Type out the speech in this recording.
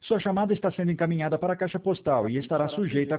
Sua chamada está sendo encaminhada para a caixa postal e estará sujeita a